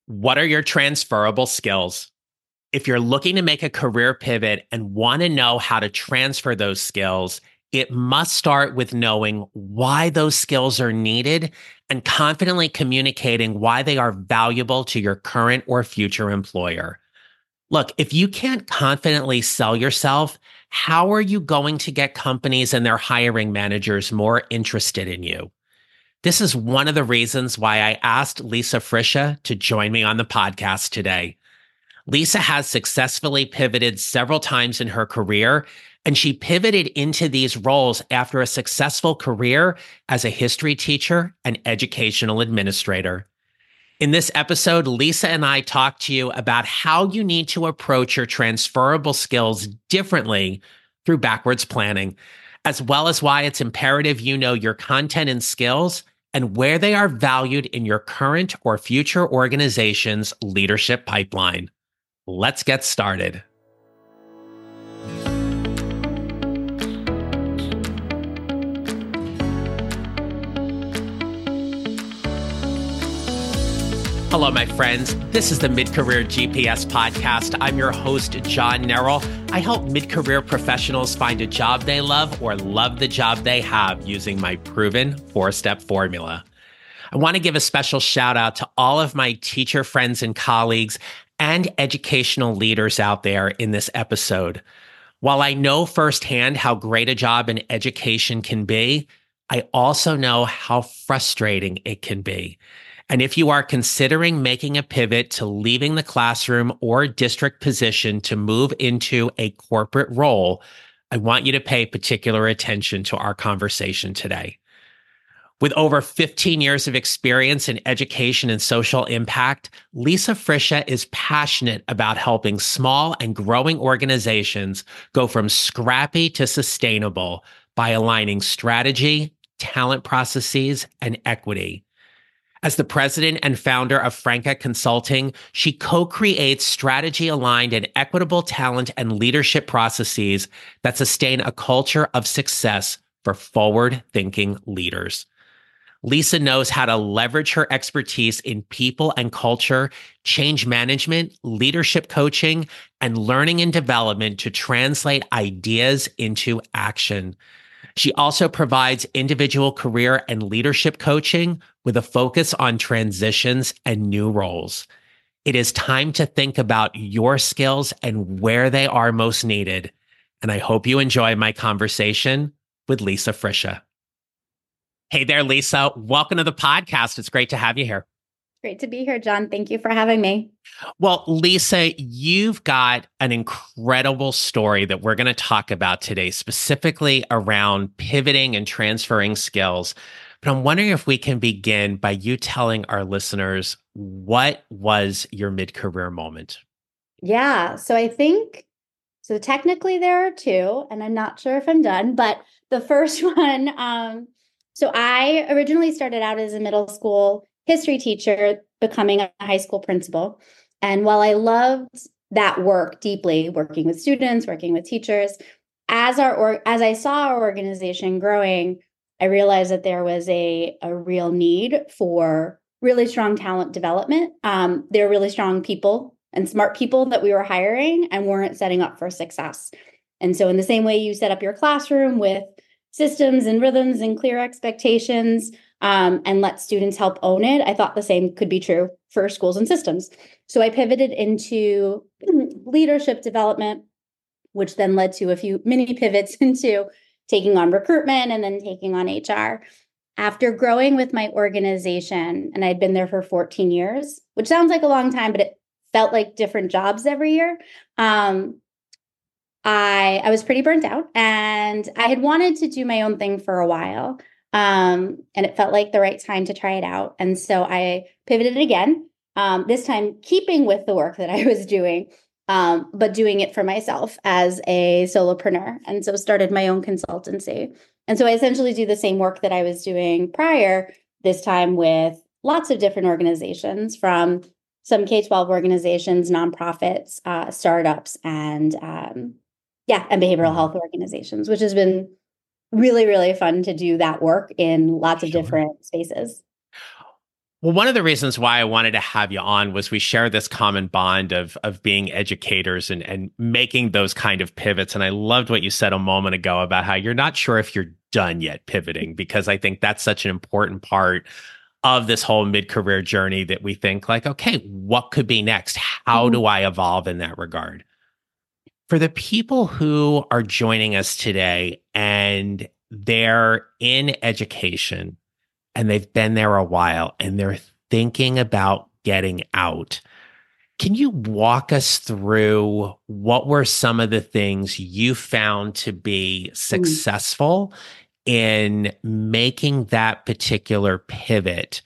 What are your transferable skills? If you're looking to make a career pivot and want to know how to transfer those skills, it must start with knowing why those skills are needed and confidently communicating why they are valuable to your current or future employer. Look, if you can't confidently sell yourself, how are you going to get companies and their hiring managers more interested in you? This is one of the reasons why I asked Lisa Friscia to join me on the podcast today. Lisa has successfully pivoted several times in her career, and she pivoted into these roles after a successful career as a history teacher and educational administrator. In this episode, Lisa and I talk to you about how you need to approach your transferable skills differently through backwards planning, as well as why it's imperative you know your content and skills and where they are valued in your current or future organization's leadership pipeline. Let's get started. Hello, my friends. This is the Mid-Career GPS podcast. I'm your host, John Nerrill. I help mid-career professionals find a job they love or love the job they have using my proven four-step formula. I want to give a special shout out to all of my teacher friends and colleagues and educational leaders out there in this episode. While I know firsthand how great a job in education can be, I also know how frustrating it can be. And if you are considering making a pivot to leaving the classroom or district position to move into a corporate role, I want you to pay particular attention to our conversation today. With over 15 years of experience in education and social impact, Lisa Friscia is passionate about helping small and growing organizations go from scrappy to sustainable by aligning strategy, talent processes, and equity. As the president and founder of Franca Consulting, she co-creates strategy-aligned and equitable talent and leadership processes that sustain a culture of success for forward-thinking leaders. Lisa knows how to leverage her expertise in people and culture, change management, leadership coaching, and learning and development to translate ideas into action. She also provides individual career and leadership coaching with a focus on transitions and new roles. It is time to think about your skills and where they are most needed. And I hope you enjoy my conversation with Lisa Friscia. Hey there, Lisa. Welcome to the podcast. It's great to have you here. Great to be here, John. Thank you for having me. Well, Lisa, you've got an incredible story that we're going to talk about today, specifically around pivoting and transferring skills. But I'm wondering if we can begin by you telling our listeners, what was your mid-career moment? Yeah, so technically there are two, and I'm not sure if I'm done, but the first one, so I originally started out as a middle school history teacher, becoming a high school principal. And while I loved that work deeply, working with students, working with teachers, as I saw our organization growing, I realized that there was a real need for really strong talent development. There are really strong people and smart people that we were hiring and weren't setting up for success. And so in the same way you set up your classroom with systems and rhythms and clear expectations, and let students help own it, I thought the same could be true for schools and systems. So I pivoted into leadership development, which then led to a few mini pivots into taking on recruitment and then taking on HR. After growing with my organization, and I'd been there for 14 years, which sounds like a long time, but it felt like different jobs every year. I was pretty burnt out, and I had wanted to do my own thing for a while. And it felt like the right time to try it out. And so I pivoted again, this time keeping with the work that I was doing, but doing it for myself as a solopreneur. And so started my own consultancy. And so I essentially do the same work that I was doing prior, this time with lots of different organizations, from some K-12 organizations, nonprofits, startups, and behavioral health organizations, which has been really, really fun to do that work in lots of different spaces. Well, one of the reasons why I wanted to have you on was we share this common bond of being educators and making those kind of pivots. And I loved what you said a moment ago about how you're not sure if you're done yet pivoting, because I think that's such an important part of this whole mid-career journey that we think like, okay, what could be next? How Mhm. do I evolve in that regard? For the people who are joining us today and they're in education and they've been there a while and they're thinking about getting out, can you walk us through what were some of the things you found to be Mhm. successful in making that particular pivot,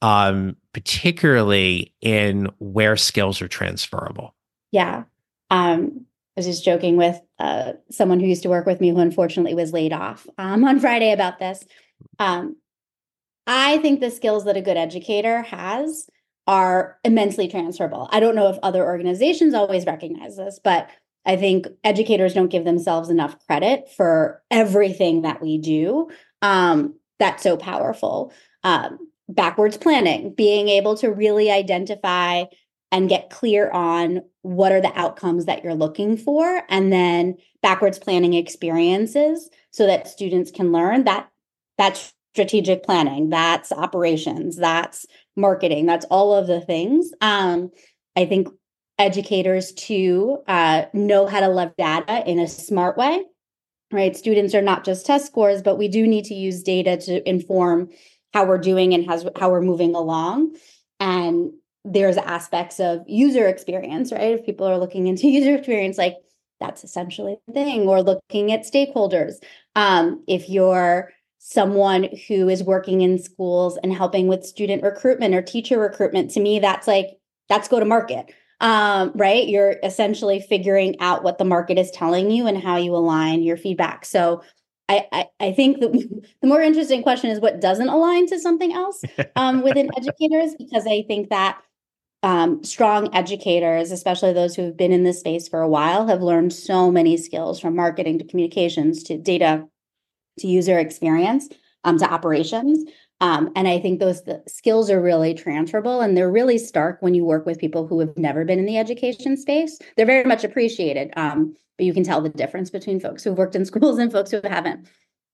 particularly in where skills are transferable? Yeah. I was just joking with someone who used to work with me who unfortunately was laid off on Friday about this. Um, I think the skills that a good educator has are immensely transferable. I don't know if other organizations always recognize this, but I think educators don't give themselves enough credit for everything that we do. That's so powerful. Backwards planning, being able to really identify and get clear on what are the outcomes that you're looking for, and then backwards planning experiences so that students can learn that that's strategic planning, that's operations, that's marketing, that's all of the things. I think educators too know how to leverage data in a smart way, right? Students are not just test scores, but we do need to use data to inform how we're doing and how we're moving along. And there's aspects of user experience, right? If people are looking into user experience, like that's essentially the thing, or looking at stakeholders. If you're someone who is working in schools and helping with student recruitment or teacher recruitment, to me, that's go to market. Right? You're essentially figuring out what the market is telling you and how you align your feedback. So I think the more interesting question is what doesn't align to something else within educators, because I think that strong educators, especially those who have been in this space for a while, have learned so many skills from marketing to communications to data to user experience to operations. And I think the skills are really transferable, and they're really stark when you work with people who have never been in the education space. They're very much appreciated, but you can tell the difference between folks who've worked in schools and folks who haven't.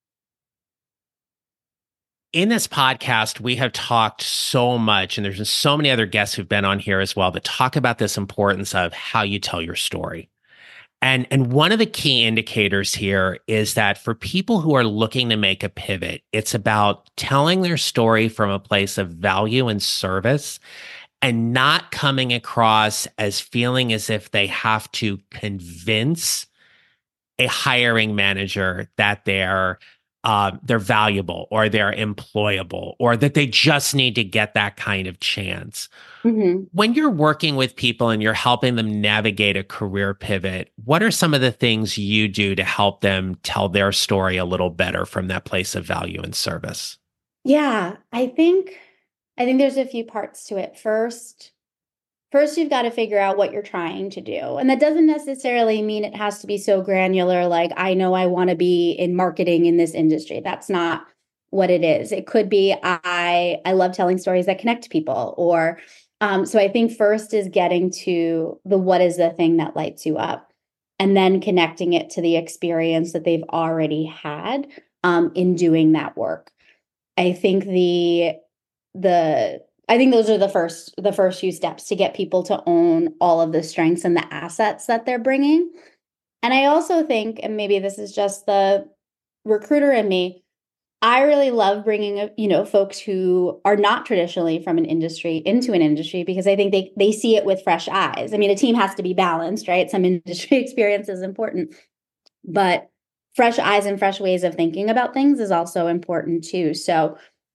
In this podcast, we have talked so much, and there's been so many other guests who've been on here as well that talk about this importance of how you tell your story. And one of the key indicators here is that for people who are looking to make a pivot, it's about telling their story from a place of value and service and not coming across as feeling as if they have to convince a hiring manager that they're valuable or they're employable or that they just need to get that kind of chance. Mm-hmm. When you're working with people and you're helping them navigate a career pivot, what are some of the things you do to help them tell their story a little better from that place of value and service? Yeah, I think there's a few parts to it. First, you've got to figure out what you're trying to do. And that doesn't necessarily mean it has to be so granular, like, I know I want to be in marketing in this industry. That's not what it is. It could be, I love telling stories that connect people. Or so I think first is getting to the what is the thing that lights you up, and then connecting it to the experience that they've already had in doing that work. I think the I think those are the first few steps to get people to own all of the strengths and the assets that they're bringing. And I also think, and maybe this is just the recruiter in me, I really love bringing folks who are not traditionally from an industry into an industry, because I think they see it with fresh eyes. I mean, a team has to be balanced, right? Some industry experience is important, but fresh eyes and fresh ways of thinking about things is also important too. So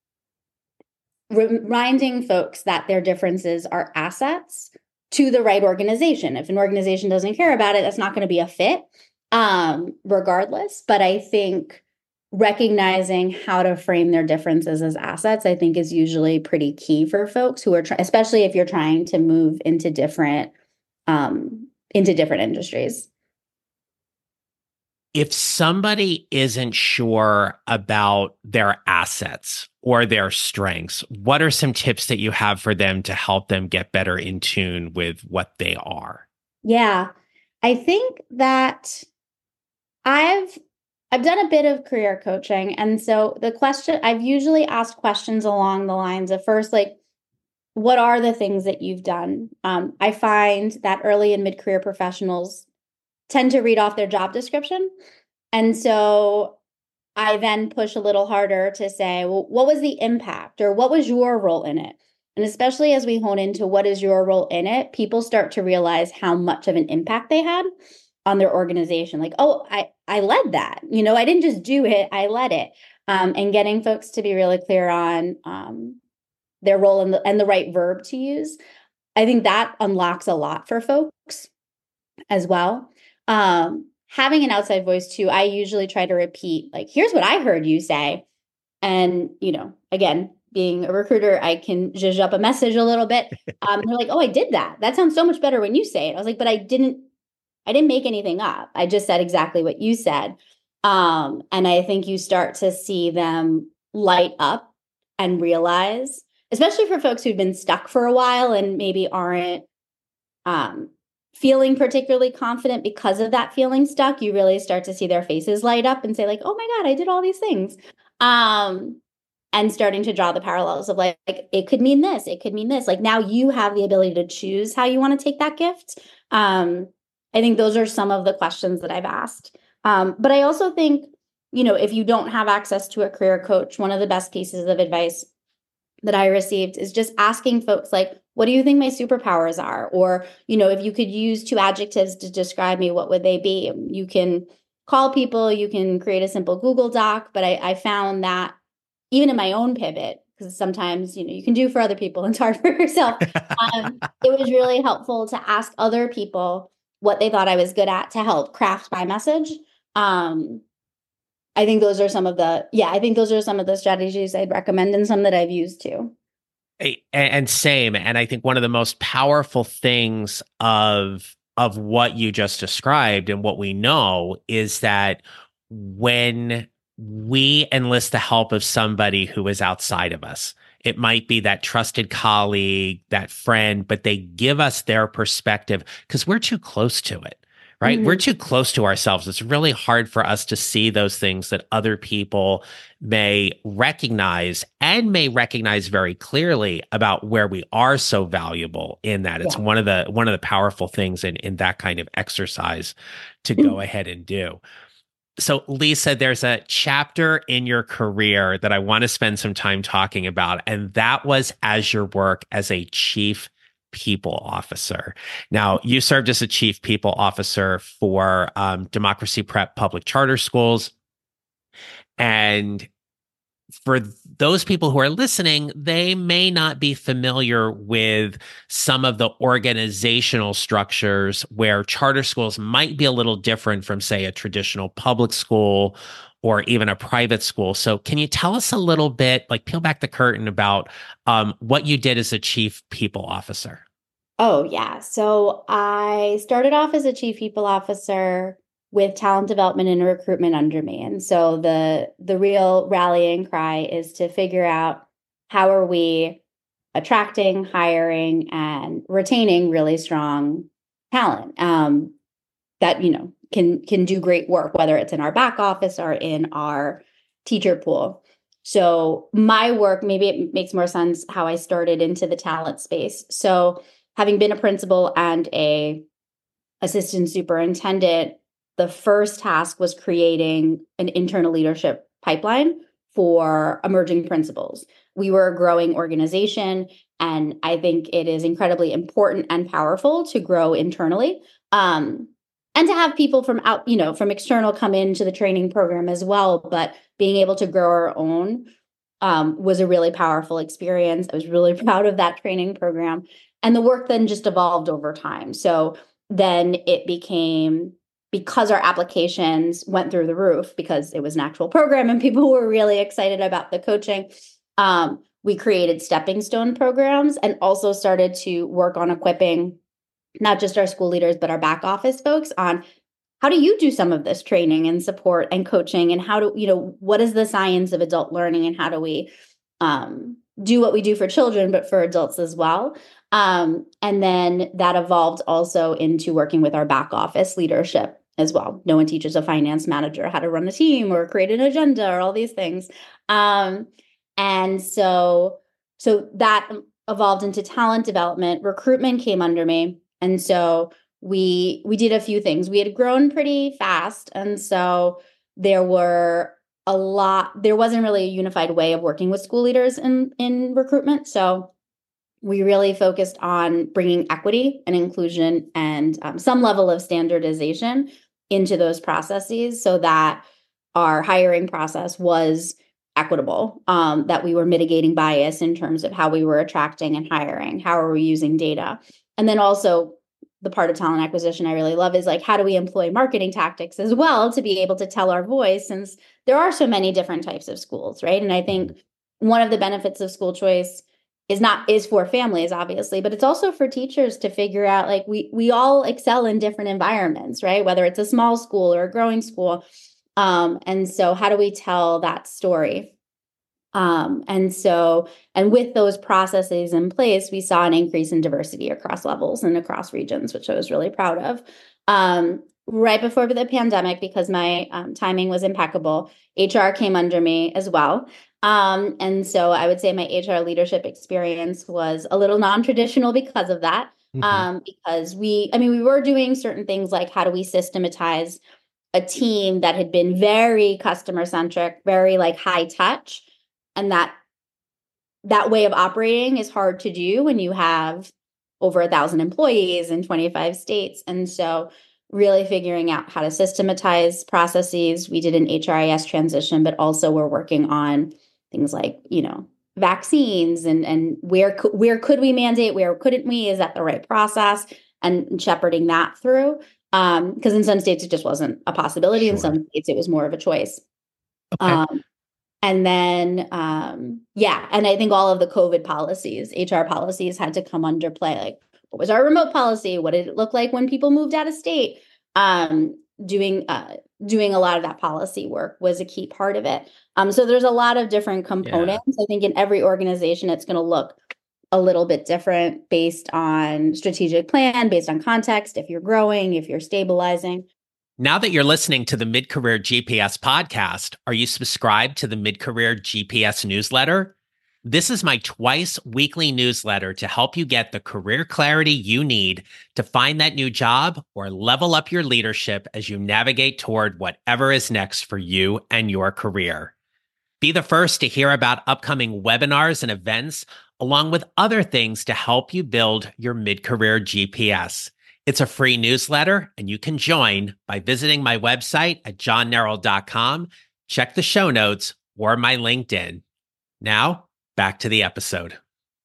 reminding folks that their differences are assets to the right organization. If an organization doesn't care about it, that's not going to be a fit, regardless. But I think recognizing how to frame their differences as assets, I think, is usually pretty key for folks who are, especially if you're trying to move into different industries. if somebody isn't sure about their assets or their strengths, what are some tips that you have for them to help them get better in tune with what they are? Yeah. I think that I've I've done a bit of career coaching. And so the question I've usually asked questions along the lines of first, like, what are the things that you've done? I find that early and mid-career professionals tend to read off their job description. And so I then push a little harder to say, well, what was the impact or what was your role in it? And especially as we hone into what is your role in it, people start to realize how much of an impact they had on their organization. Like, oh, I led that. I didn't just do it, I led it. And getting folks to be really clear on their role and the right verb to use. I think that unlocks a lot for folks as well. Having an outside voice too, I usually try to repeat, like, here's what I heard you say. And, again, being a recruiter, I can zhuzh up a message a little bit. They're like, oh, I did that. That sounds so much better when you say it. I was like, but I didn't make anything up. I just said exactly what you said. And I think you start to see them light up and realize, especially for folks who've been stuck for a while and maybe aren't feeling particularly confident because of that feeling stuck, you really start to see their faces light up and say, like, oh my God, I did all these things. And starting to draw the parallels of like, it could mean this, it could mean this. Like, now you have the ability to choose how you want to take that gift. I think those are some of the questions that I've asked. But I also think, if you don't have access to a career coach, one of the best pieces of advice that I received is just asking folks, like, what do you think my superpowers are? Or, if you could use 2 adjectives to describe me, what would they be? You can call people, you can create a simple Google Doc, but I found that even in my own pivot, because sometimes, you can do for other people and it's hard for yourself. It was really helpful to ask other people what they thought I was good at to help craft my message. I think those are some of the strategies I'd recommend and some that I've used too. And same. And I think one of the most powerful things of what you just described and what we know is that when we enlist the help of somebody who is outside of us, it might be that trusted colleague, that friend, but they give us their perspective because we're too close to it. Right? We're too close to ourselves. It's really hard for us to see those things that other people may recognize and may recognize very clearly about where we are so valuable in that. It's one of the powerful things in that kind of exercise to go ahead and do. So, Lisa, there's a chapter in your career that I want to spend some time talking about, and that was as your work as a chief people officer. Now, you served as a chief people officer for Democracy Prep public charter schools. And for those people who are listening, they may not be familiar with some of the organizational structures where charter schools might be a little different from, say, a traditional public school or even a private school. So can you tell us a little bit, like peel back the curtain about what you did as a chief people officer? Oh, yeah. So I started off as a chief people officer with talent development and recruitment under me. And so the real rallying cry is to figure out how are we attracting, hiring, and retaining really strong talent that can do great work, whether it's in our back office or in our teacher pool. So my work, maybe it makes more sense how I started into the talent space. So having been a principal and a assistant superintendent, the first task was creating an internal leadership pipeline for emerging principals. We were a growing organization, and I think it is incredibly important and powerful to grow internally, and to have people from from external come into the training program as well. But being able to grow our own was a really powerful experience. I was really proud of that training program. And the work then just evolved over time. So then it became, because our applications went through the roof because it was an actual program and people were really excited about the coaching, we created stepping stone programs and also started to work on equipping not just our school leaders, but our back office folks on how do you do some of this training and support and coaching? And how do, what is the science of adult learning, and how do we do what we do for children, but for adults as well? And then that evolved also into working with our back office leadership as well. No one teaches a finance manager how to run a team or create an agenda or all these things. And so that evolved into talent development. Recruitment came under me. And so we did a few things. We had grown pretty fast. And so there wasn't really a unified way of working with school leaders in recruitment. So we really focused on bringing equity and inclusion and some level of standardization into those processes so that our hiring process was equitable, that we were mitigating bias in terms of how we were attracting and hiring, how are we using data. And then also the part of talent acquisition I really love is like, how do we employ marketing tactics as well to be able to tell our voice, since there are so many different types of schools, right? And I think one of the benefits of school choice is for families, obviously, but it's also for teachers to figure out, like, we all excel in different environments, right? Whether it's a small school or a growing school. And so how do we tell that story? And with those processes in place, we saw an increase in diversity across levels and across regions, which I was really proud of. Right before the pandemic, because my timing was impeccable, HR came under me as well. And so I would say my HR leadership experience was a little non-traditional because of that. Because we were doing certain things like, how do we systematize a team that had been very customer centric, very like high touch, and that way of operating is hard to do when you have over 1,000 employees in 25 states. And so really figuring out how to systematize processes. We did an HRIS transition, but also we're working on things like, vaccines and where could we mandate, where couldn't we? Is that the right process? And shepherding that through. Because in some states it just wasn't a possibility. Sure. In some states it was more of a choice. Okay. And then, and I think all of the COVID policies, HR policies had to come under play. Like, what was our remote policy? What did it look like when people moved out of state? Doing a lot of that policy work was a key part of it. So there's a lot of different components. Yeah. I think in every organization, it's going to look a little bit different based on strategic plan, based on context, if you're growing, if you're stabilizing. Now that you're listening to the Mid-Career GPS podcast, are you subscribed to the Mid-Career GPS newsletter? This is my twice weekly newsletter to help you get the career clarity you need to find that new job or level up your leadership as you navigate toward whatever is next for you and your career. Be the first to hear about upcoming webinars and events, along with other things to help you build your mid-career GPS. It's a free newsletter, and you can join by visiting my website at johnneral.com, check the show notes, or my LinkedIn. Now, back to the episode.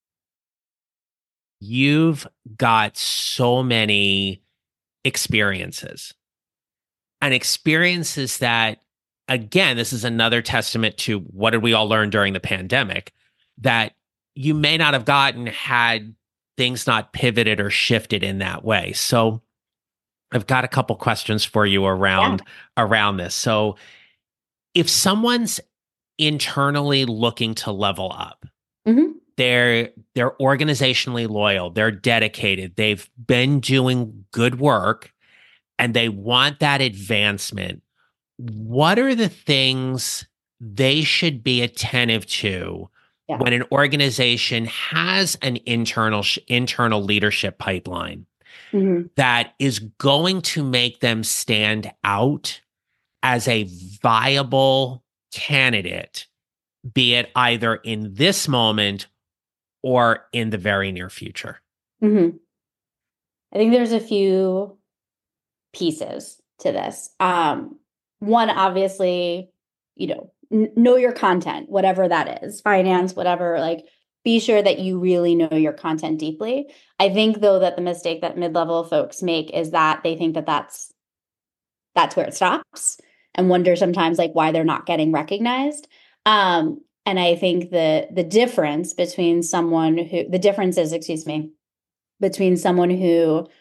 You've got so many experiences, and experiences that, again, this is another testament to what did we all learn during the pandemic, that you may not have gotten had things not pivoted or shifted in that way. So I've got a couple questions for you around this. So if someone's internally looking to level up, they're organizationally loyal, they're dedicated, they've been doing good work, and they want that advancement, what are the things they should be attentive to when an organization has an internal leadership pipeline that is going to make them stand out as a viable candidate, be it either in this moment or in the very near future? I think there's a few pieces to this. One, obviously, know your content, whatever that is, finance, whatever, like, be sure that you really know your content deeply. I think, though, that the mistake that mid-level folks make is that they think that that's where it stops, and wonder sometimes like why they're not getting recognized. And I think the difference between someone who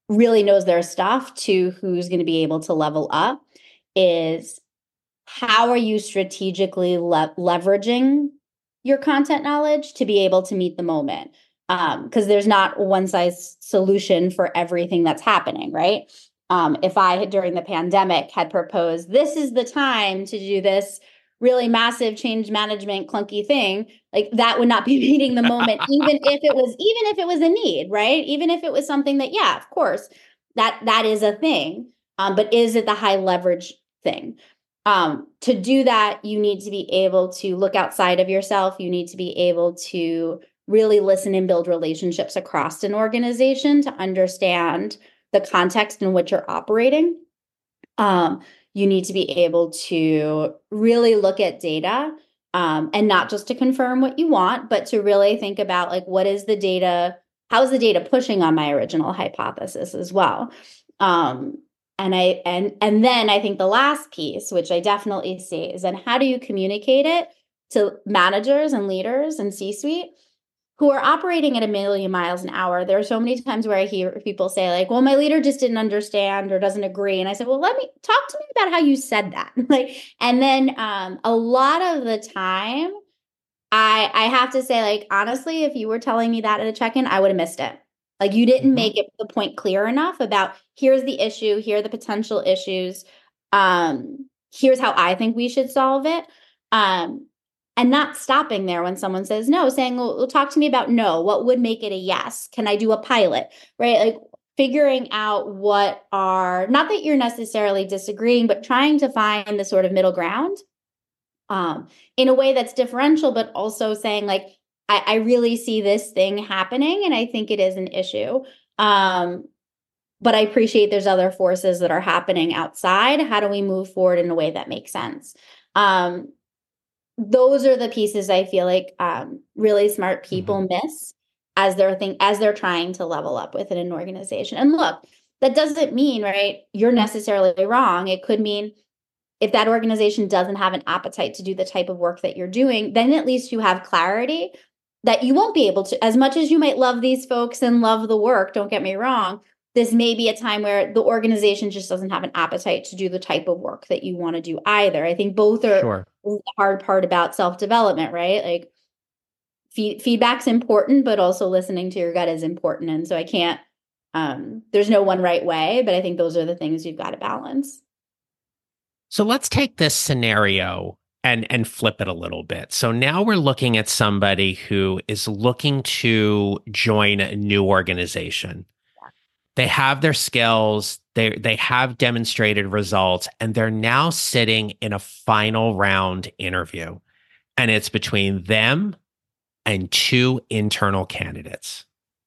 really knows their stuff to who's going to be able to level up is how are you strategically leveraging your content knowledge to be able to meet the moment? Because there's not one size solution for everything that's happening, right? If I had during the pandemic had proposed, this is the time to do this really massive change management clunky thing, like that would not be meeting the moment, even if it was a need, right? Even if it was something that, yeah, of course, that is a thing. But is it the high leverage thing? To do that, you need to be able to look outside of yourself. You need to be able to really listen and build relationships across an organization to understand the context in which you're operating. You need to be able to really look at data, and not just to confirm what you want, but to really think about like, what is the data? How is the data pushing on my original hypothesis as well? And then I think the last piece, which I definitely see, is then how do you communicate it to managers and leaders and C-suite who are operating at a million miles an hour? There are so many times where I hear people say like, well, my leader just didn't understand or doesn't agree. And I said, well, let me talk to me about how you said that. And then a lot of the time I have to say, like, honestly, if you were telling me that at a check-in, I would have missed it. Like, you didn't make it the point clear enough about here's the issue, here are the potential issues. Here's how I think we should solve it. And not stopping there when someone says no, saying, well, talk to me about no. What would make it a yes? Can I do a pilot? Right? Like figuring out what are, not that you're necessarily disagreeing, but trying to find the sort of middle ground in a way that's differential, but also saying like, I really see this thing happening and I think it is an issue. But I appreciate there's other forces that are happening outside. How do we move forward in a way that makes sense? Those are the pieces I feel like really smart people miss as they're trying to level up within an organization. And look, that doesn't mean, right, you're necessarily wrong. It could mean if that organization doesn't have an appetite to do the type of work that you're doing, then at least you have clarity that you won't be able to, as much as you might love these folks and love the work, don't get me wrong, this may be a time where the organization just doesn't have an appetite to do the type of work that you want to do either. I think both are the hard part about self-development, right? Like feedback's important, but also listening to your gut is important. And so I can't, there's no one right way, but I think those are the things you've got to balance. So let's take this scenario and flip it a little bit. So now we're looking at somebody who is looking to join a new organization. They have their skills, they have demonstrated results, and they're now sitting in a final round interview. And it's between them and two internal candidates.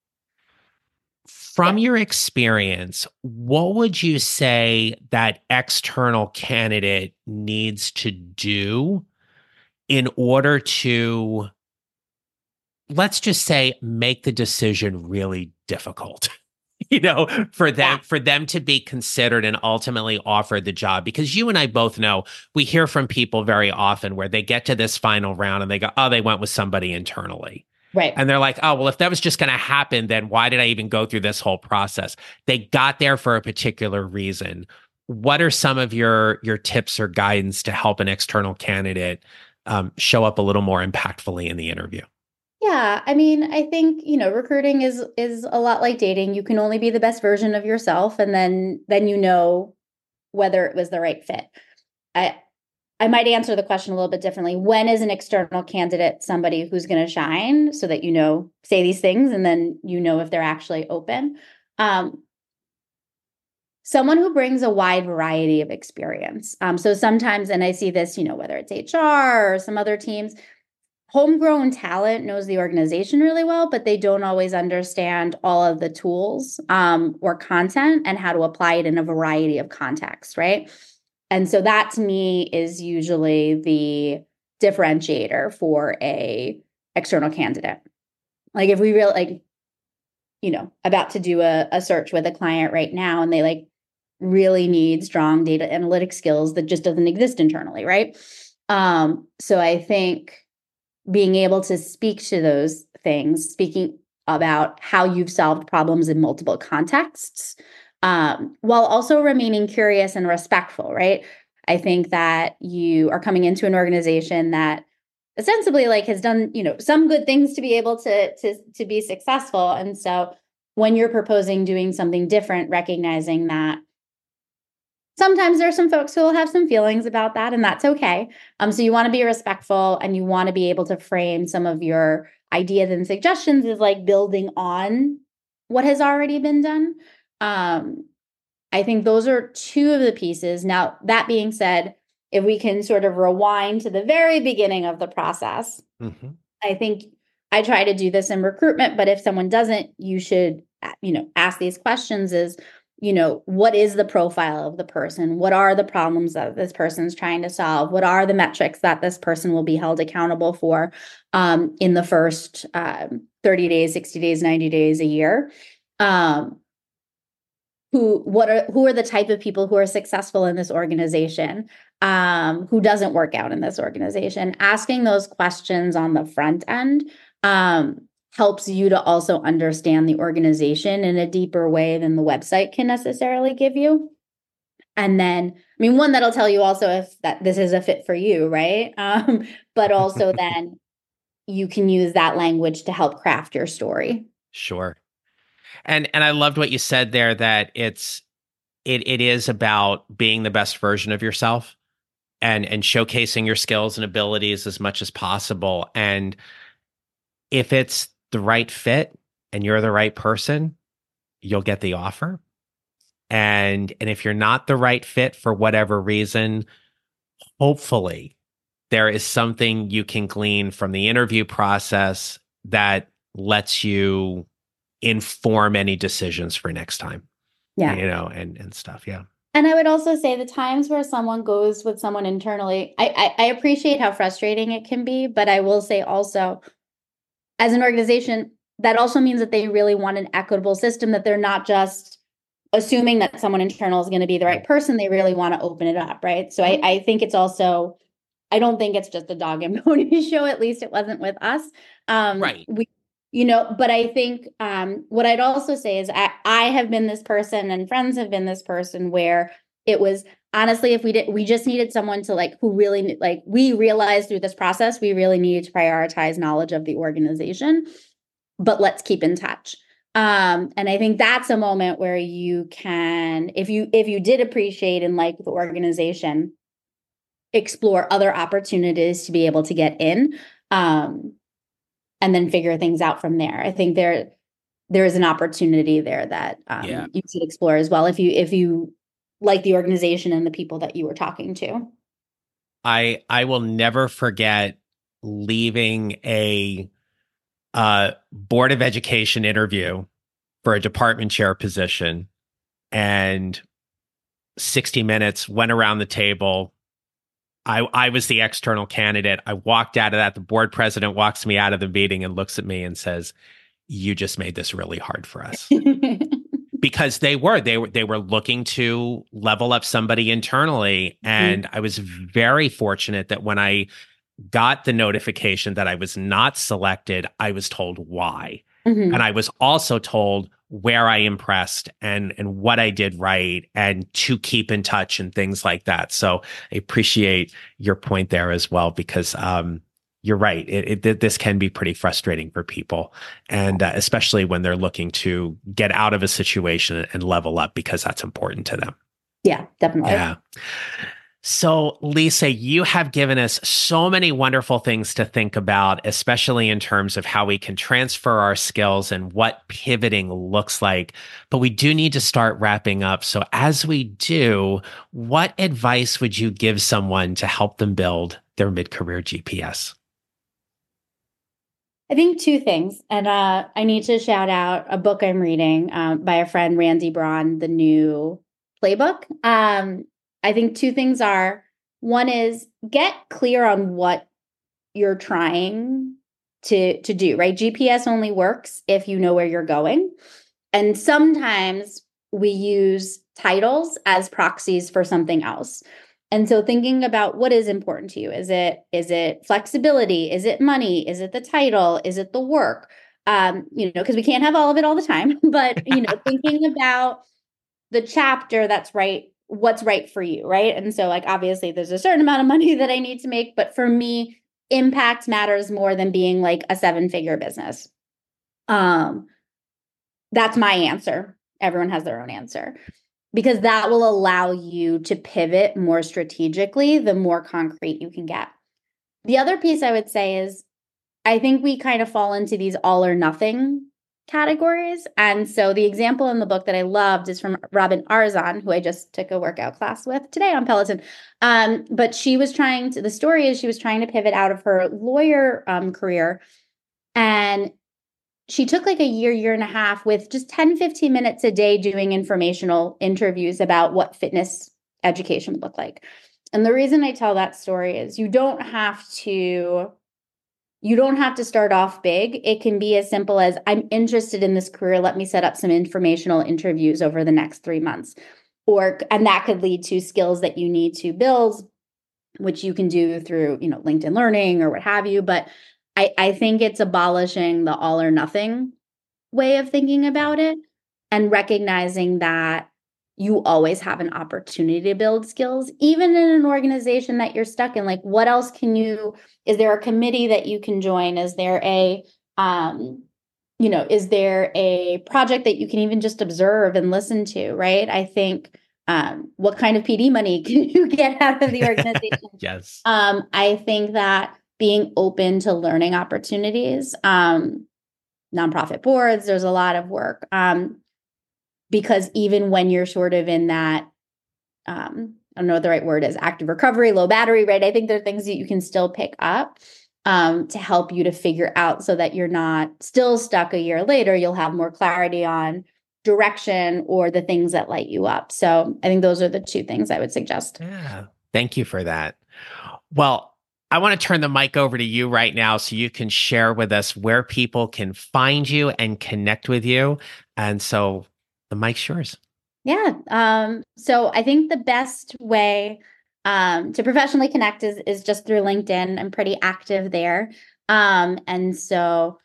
From your experience, what would you say that external candidate needs to do in order to, let's just say, make the decision really difficult? For them to be considered and ultimately offered the job? Because you and I both know, we hear from people very often where they get to this final round and they go, oh, they went with somebody internally. Right. And they're like, oh, well, if that was just going to happen, then why did I even go through this whole process? They got there for a particular reason. What are some of your tips or guidance to help an external candidate show up a little more impactfully in the interview? Yeah, I mean, I think, recruiting is a lot like dating. You can only be the best version of yourself, and then whether it was the right fit. I might answer the question a little bit differently. When is an external candidate somebody who's going to shine, so that say these things and then if they're actually open? Someone who brings a wide variety of experience. So sometimes, and I see this, whether it's HR or some other teams, homegrown talent knows the organization really well, but they don't always understand all of the tools or content and how to apply it in a variety of contexts, right? And so that to me is usually the differentiator for a external candidate. Like if we really about to do a search with a client right now and they really need strong data analytic skills that just doesn't exist internally, right? So I think being able to speak to those things, about how you've solved problems in multiple contexts, while also remaining curious and respectful, right? I think that you are coming into an organization that ostensibly like has done, some good things to be able to be successful. And so when you're proposing doing something different, recognizing that sometimes there are some folks who will have some feelings about that, and that's okay. So you want to be respectful, and you want to be able to frame some of your ideas and suggestions as like building on what has already been done. I think those are two of the pieces. Now, that being said, if we can sort of rewind to the very beginning of the process, I think I try to do this in recruitment, but if someone doesn't, you should, ask these questions is, what is the profile of the person? What are the problems that this person's trying to solve? What are the metrics that this person will be held accountable for in the first 30 days, 60 days, 90 days, a year? Who are the type of people who are successful in this organization, who doesn't work out in this organization? Asking those questions on the front end helps you to also understand the organization in a deeper way than the website can necessarily give you. And then, one that'll tell you also if that this is a fit for you, right? But also then you can use that language to help craft your story. Sure. And I loved what you said there, that it is about being the best version of yourself and showcasing your skills and abilities as much as possible. And if it's the right fit and you're the right person, you'll get the offer. And if you're not the right fit for whatever reason, hopefully there is something you can glean from the interview process that lets you inform any decisions for next time. Yeah. And stuff. Yeah. And I would also say the times where someone goes with someone internally, I appreciate how frustrating it can be, but I will say also, as an organization, that also means that they really want an equitable system, that they're not just assuming that someone internal is going to be the right person. They really want to open it up, right? So I think it's also, I don't think it's just a dog and pony show. At least it wasn't with us. Right. But I think what I'd also say is I have been this person, and friends have been this person, where it was honestly, if we just needed someone to who really we realized through this process, we really needed to prioritize knowledge of the organization, but let's keep in touch. And I think that's a moment where you can, if you did appreciate and like the organization, explore other opportunities to be able to get in. And then figure things out from there. I think there is an opportunity there that you should explore as well if you like the organization and the people that you were talking to. I will never forget leaving a Board of Education interview for a department chair position, and 60 Minutes went around the table. I was the external candidate. I walked out of that. The board president walks me out of the meeting and looks at me and says, "You just made this really hard for us." Because they were looking to level up somebody internally. And I was very fortunate that when I got the notification that I was not selected, I was told why. And I was also told where I impressed and what I did right, and to keep in touch and things like that. So I appreciate your point there as well, because you're right. This can be pretty frustrating for people, and especially when they're looking to get out of a situation and level up, because that's important to them. Yeah, definitely. Yeah. So, Lisa, you have given us so many wonderful things to think about, especially in terms of how we can transfer our skills and what pivoting looks like. But we do need to start wrapping up. So as we do, what advice would you give someone to help them build their mid-career GPS? I think two things. And I need to shout out a book I'm reading by a friend, Randy Braun, The New Playbook. I think two things are, one is get clear on what you're trying to do, right? GPS only works if you know where you're going. And sometimes we use titles as proxies for something else. And so thinking about what is important to you. Is it flexibility? Is it money? Is it the title? Is it the work? Because we can't have all of it all the time, but, thinking about the chapter that's right, what's right for you, right? And so like, obviously there's a certain amount of money that I need to make, but for me, impact matters more than being like a 7-figure business. That's my answer. Everyone has their own answer, because that will allow you to pivot more strategically the more concrete you can get. The other piece I would say is, I think we kind of fall into these all or nothing categories. And so the example in the book that I loved is from Robin Arzon, who I just took a workout class with today on Peloton. But the story is she was trying to pivot out of her lawyer career. And she took like a year and a half with just 10, 15 minutes a day doing informational interviews about what fitness education would look like. And the reason I tell that story is you don't have to start off big. It can be as simple as, I'm interested in this career. Let me set up some informational interviews over the next 3 months. And that could lead to skills that you need to build, which you can do through, LinkedIn Learning or what have you. But I think it's abolishing the all or nothing way of thinking about it, and recognizing that you always have an opportunity to build skills, even in an organization that you're stuck in. Like, what else is there a committee that you can join? Is there is there a project that you can even just observe and listen to, right? I think, what kind of PD money can you get out of the organization? Yes. I think that being open to learning opportunities, nonprofit boards, there's a lot of work. Because even when you're sort of in that, I don't know what the right word is, active recovery, low battery, right? I think there are things that you can still pick up to help you to figure out, so that you're not still stuck a year later. You'll have more clarity on direction or the things that light you up. So I think those are the 2 things I would suggest. Yeah. Thank you for that. Well, I want to turn the mic over to you right now so you can share with us where people can find you and connect with you. And so the mic's yours. Yeah. So I think the best way to professionally connect is just through LinkedIn. I'm pretty active there. And so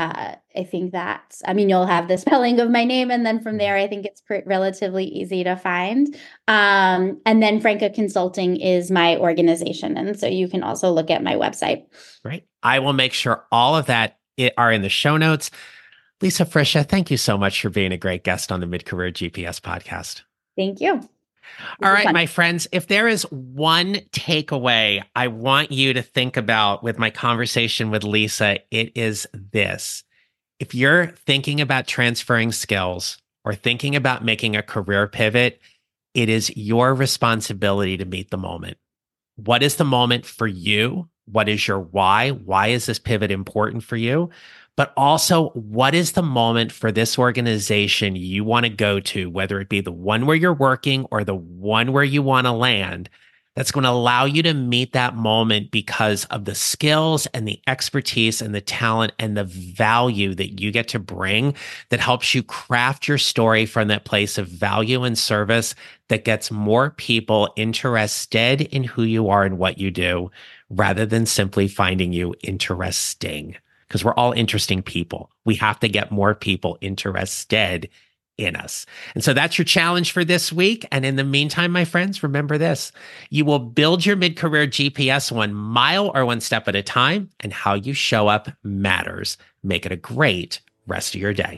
I think you'll have the spelling of my name, and then from there, I think it's relatively easy to find. And then Franca Consulting is my organization. And so you can also look at my website. Right. I will make sure all of that are in the show notes. Lisa Friscia, thank you so much for being a great guest on the Mid-Career GPS podcast. Thank you. All right, my friends, if there is one takeaway I want you to think about with my conversation with Lisa, it is this. If you're thinking about transferring skills or thinking about making a career pivot, it is your responsibility to meet the moment. What is the moment for you? What is your why? Why is this pivot important for you? But also, what is the moment for this organization you want to go to, whether it be the one where you're working or the one where you want to land, that's going to allow you to meet that moment because of the skills and the expertise and the talent and the value that you get to bring, that helps you craft your story from that place of value and service that gets more people interested in who you are and what you do, rather than simply finding you interesting. Because we're all interesting people. We have to get more people interested in us. And so that's your challenge for this week. And in the meantime, my friends, remember this: you will build your mid-career GPS 1 mile or 1 step at a time, and how you show up matters. Make it a great rest of your day.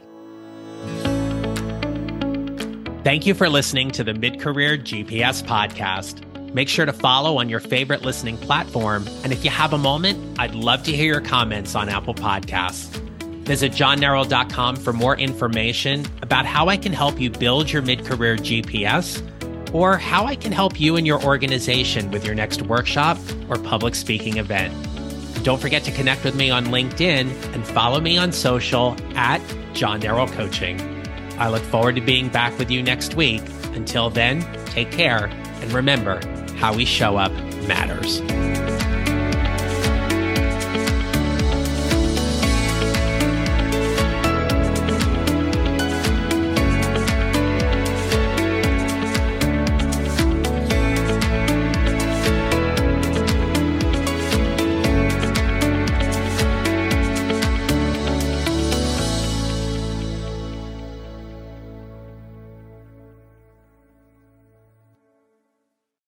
Thank you for listening to the Mid-Career GPS podcast. Make sure to follow on your favorite listening platform. And if you have a moment, I'd love to hear your comments on Apple Podcasts. Visit johnneral.com for more information about how I can help you build your mid-career GPS, or how I can help you and your organization with your next workshop or public speaking event. Don't forget to connect with me on LinkedIn and follow me on social at John Neral Coaching. I look forward to being back with you next week. Until then, take care, and remember, how we show up matters.